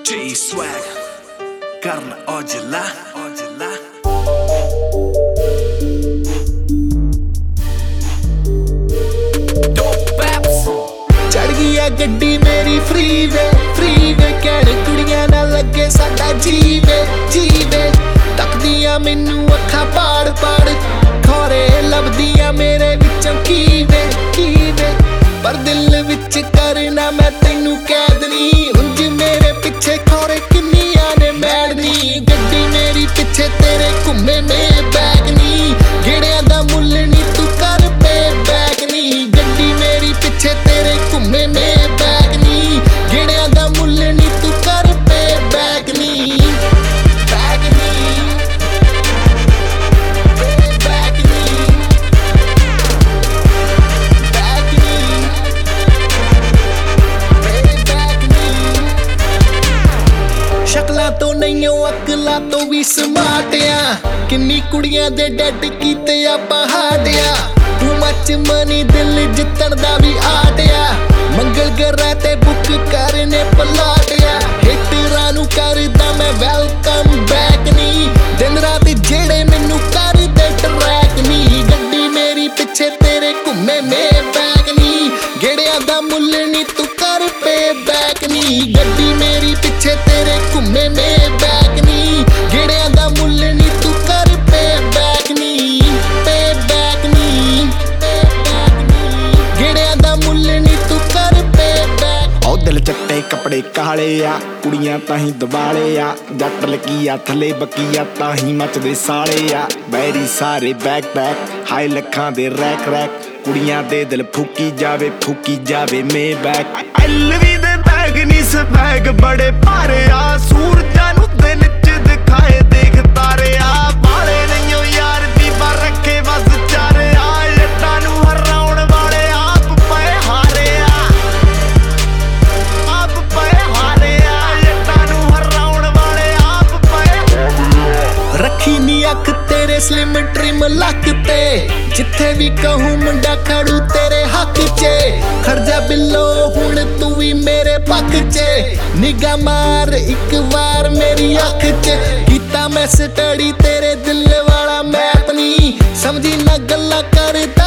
J Swag ਕਰਨ ਔਜਲਾ ਚੜ ਗਈ ਆ ਗੱਡੀ ਮੇਰੀ ਫਰੀਵੇ ਕਹਿਣ ਕੁੜੀਆਂ ਨਾਲ ਲੱਗੇ ਸਾਡਾ ਜੀਵੇ ਤੱਕਦੀਆਂ ਮੈਨੂੰ ਅੱਖਾਂ ਪਾੜ ਖੋਰੇ ਲੱਭਦੀਆਂ ਮੇਰੇ ਵਿੱਚੋਂ ਕੀਵੇ ਪਰ ਦਿਲ ਵਿੱਚ ਕਰਨਾ ਮੈਂ ਤੈਨੂੰ ਕੈਦ ਨਹੀਂ ਉਂਝ ਮੇਰੇ ਪਿੱਛੇ ਖੋਰੇ ਕਿੰਨੀਆਂ ਨੇ ਮੈਡਨੀ ਗੱਡੀ ਮੇਰੀ ਪਿੱਛੇ ਤੇਰੇ ਘੁੰਮੇ ਮੇ ਬੈਗ ਨਹੀਂ ਗੇੜਿਆਂ ਦਾ ਮੁੱਲ ਨਹੀਂ ਤੂੰ ਕਰ ਪੇ ਬੈਗ ਨਹੀਂ ਗੱਡੀ ਮੇਰੀ ਪਿੱਛੇ ਤੇਰੇ ਘੁੰਮੇ ਮੇ ਬੈਗ ਨਹੀਂ ਗੇੜਿਆਂ ਦਾ ਮੁੱਲ ਨਹੀਂ ਤੂੰ ਕਰ ਪੇ ਬੈਗ ਨਹੀਂ ਸ਼ਕਲਾਂ ਤੋਂ ਨਹੀਂ ਅਕਲਾਂ ਤੋਂ ਵੀ ਸਮਾਰਟ ਆ ਕਿੰਨੀ ਕੁੜੀਆਂ ਦੇ ਡੈਡ ਕੀਤੇ ਆਪਾਂ ਹਾਡਿਆ ਤੂੰ ਮੱਚ ਮਨੀ ਦਿਲ ਜਿੱਤਣ ਦਾ ਵੀ ਆਟਿਆ ਮੰਗਲ ਗਰਾਂ ਤੇ ਬੁੱਕ ਕਰਨੇ ਪਲਾਟਿਆ ਹਿੱਟਰਾਂ ਨੂੰ ਕਰਦਾ ਮੈਂ ਵੈਲਕਮ ਬੈਕ ਨਹੀਂ ਦਿਨ ਰਾਤ ਜਿਹੜੇ ਮੈਨੂੰ ਕਰਦੇ ਟਰੈਕ ਨਹੀਂ ਗੱਡੀ ਮੇਰੀ ਪਿੱਛੇ ਤੇਰੇ ਘੁੰਮੇ ਮੇ ਬੈਗ ਨਹੀਂ ਗੇੜਿਆਂ ਦਾ ਮੁੱਲ ਨਹੀਂ ਤੂੰ ਕਰ ਪੇ ਬੈਕ ਨਹੀਂ ਗੱਡੀ ਮੇਰੀ ਪਿੱਛੇ ਤੇਰੇ ਘੁੰਮੇ ਮੇ ਬੈਗ ਨਹੀਂ ਗੇੜਿਆਂ ਦਾ ਮੁੱਲ ਨਹੀਂ ਤੂੰ ਕਰ ਪੇ ਬੈਕ ਨਹੀਂ ਗੇੜਿਆਂ ਦਾ ਮੁੱਲ ਨਹੀਂ ਤੂੰ ਕਰ ਪੇ ਬੈਕ ਉਹ ਦਿਲ ਚੱਟੇ ਕੱਪੜੇ ਕਾਲੇ ਆ ਕੁੜੀਆਂ ਤਾਂ ਹੀ ਦਿਵਾਲੇ ਆ ਜੱਟ ਲਕੀਆ ਥੱਲੇ ਬਕੀਆ ਤਾਂ ਹੀ ਮੱਚਦੇ ਸਾਲੇ ਆ ਬੈਰੀ ਸਾਰੇ ਬੈਕ ਹਾਈ ਲੱਖਾਂ ਦੇ ਰੈਕ ਕੁੜੀਆਂ ਦੇ ਦਿਲ ਫੂਕੀ ਜਾਵੇ ਮੇ ਬੈਕ ਐਲਵੀ ਦੇ ਬੈਗ ਨਹੀਂ ਸਬੈਗ ਬੜੇ ਭਾਰੇ ਆ ਸੂਰਜਾਂ ਨੂੰ ਦਿਨ ਚ ਦਿਖਾਏ ਦੇਖ ਤਾਰੇ ਆ ਬਾਲੇ ਨਹੀਂਓ ਯਾਰ ਦੀ ਪਰ ਰੱਖੇ ਬਸ ਚਾਰੇ ਆ ਜੱਟਾਂ ਨੂੰ ਹਰਾਉਣ ਵਾਲੇ ਆਪ ਪਏ ਹਾਰੇ ਆ ਜੱਟਾਂ ਨੂੰ ਹਰਾਉਣ ਵਾਲੇ ਆਪ ਪਏ ਰੱਖੀ ਨੀ ਅੱਖ ਤੇਰੇ ਸਲਿਮ ਟ੍ਰਿਮ ਲੱਕ ਤੇ ਜਿੱਥੇ ਵੀ ਕਹੂੰ ਮੁੰਡਾ ਖੜੂ ਤੇਰੇ ਹੱਕ 'ਚ ਖਰਜਾ ਬਿੱਲੋ ਹੁਣ ਤੂੰ ਵੀ ਮੇਰੇ ਪੱਖ 'ਚ ਨਿਗਾਹ ਮਾਰ ਇੱਕ ਵਾਰ ਮੇਰੀ ਅੱਖ 'ਚ ਕੀਤਾ ਮੈਂ ਸਟੱਡੀ ਤੇਰੇ ਦਿਲ ਵਾਲਾ ਮੈਪ ਨਹੀਂ ਸਮਝੀ ਨਾ ਗੱਲਾਂ ਕਰ